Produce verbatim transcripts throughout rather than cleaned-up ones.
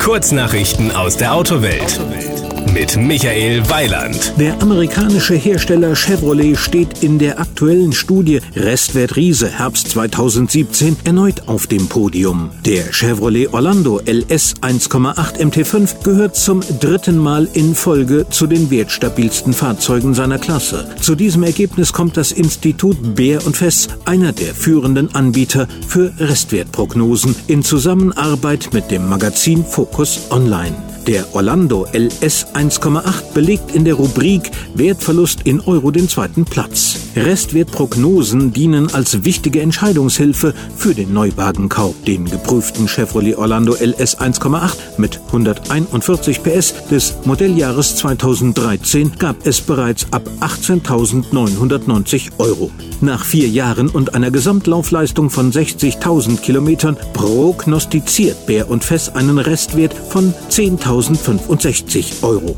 Kurznachrichten aus der Autowelt mit Michael Weiland. Der amerikanische Hersteller Chevrolet steht in der aktuellen Studie Restwert Riese Herbst zweitausendsiebzehn erneut auf dem Podium. Der Chevrolet Orlando L S eins Komma acht M T fünf gehört zum dritten Mal in Folge zu den wertstabilsten Fahrzeugen seiner Klasse. Zu diesem Ergebnis kommt das Institut Baer und Fess, einer der führenden Anbieter für Restwertprognosen, in Zusammenarbeit mit dem Magazin Focus Online. Der Orlando L S eins Komma acht belegt in der Rubrik Wertverlust in Euro den zweiten Platz. Restwertprognosen dienen als wichtige Entscheidungshilfe für den Neuwagenkauf. Den geprüften Chevrolet Orlando L S eins Komma acht mit hunderteinundvierzig P S des Modelljahres zweitausenddreizehn gab es bereits ab achtzehntausendneunhundertneunzig Euro. Nach vier Jahren und einer Gesamtlaufleistung von sechzigtausend Kilometern prognostiziert Baer und Fess einen Restwert von zehntausendfünfundsechzig Euro.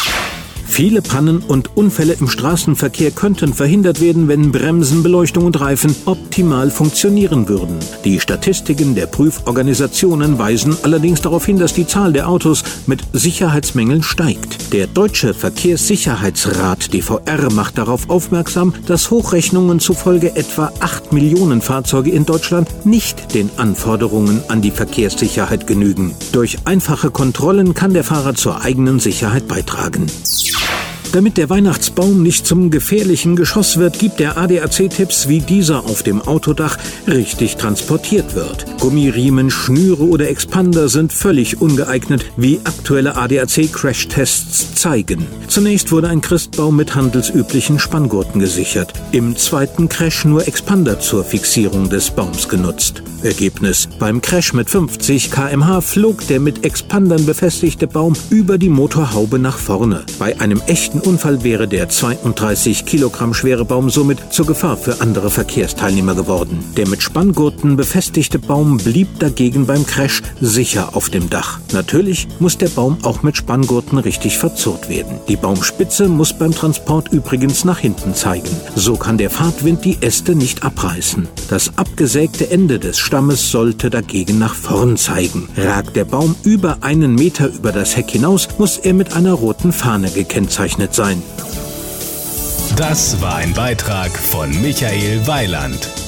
Viele Pannen und Unfälle im Straßenverkehr könnten verhindert werden, wenn Bremsen, Beleuchtung und Reifen optimal funktionieren würden. Die Statistiken der Prüforganisationen weisen allerdings darauf hin, dass die Zahl der Autos mit Sicherheitsmängeln steigt. Der Deutsche Verkehrssicherheitsrat D V R macht darauf aufmerksam, dass Hochrechnungen zufolge etwa acht Millionen Fahrzeuge in Deutschland nicht den Anforderungen an die Verkehrssicherheit genügen. Durch einfache Kontrollen kann der Fahrer zur eigenen Sicherheit beitragen. Damit der Weihnachtsbaum nicht zum gefährlichen Geschoss wird, gibt der A D A C Tipps, wie dieser auf dem Autodach richtig transportiert wird. Gummiriemen, Schnüre oder Expander sind völlig ungeeignet, wie aktuelle A D A C-Crashtests zeigen. Zunächst wurde ein Christbaum mit handelsüblichen Spanngurten gesichert. Im zweiten Crash nur Expander zur Fixierung des Baums genutzt. Ergebnis: Beim Crash mit fünfzig Kilometer pro Stunde flog der mit Expandern befestigte Baum über die Motorhaube nach vorne. Bei einem echten Unfall wäre der zweiunddreißig Kilogramm schwere Baum somit zur Gefahr für andere Verkehrsteilnehmer geworden. Der mit Spanngurten befestigte Baum blieb dagegen beim Crash sicher auf dem Dach. Natürlich muss der Baum auch mit Spanngurten richtig verzurrt werden. Die Baumspitze muss beim Transport übrigens nach hinten zeigen. So kann der Fahrtwind die Äste nicht abreißen. Das abgesägte Ende des Stammes sollte dagegen nach vorn zeigen. Ragt der Baum über einen Meter über das Heck hinaus, muss er mit einer roten Fahne gekennzeichnet sein. Das war ein Beitrag von Michael Weiland.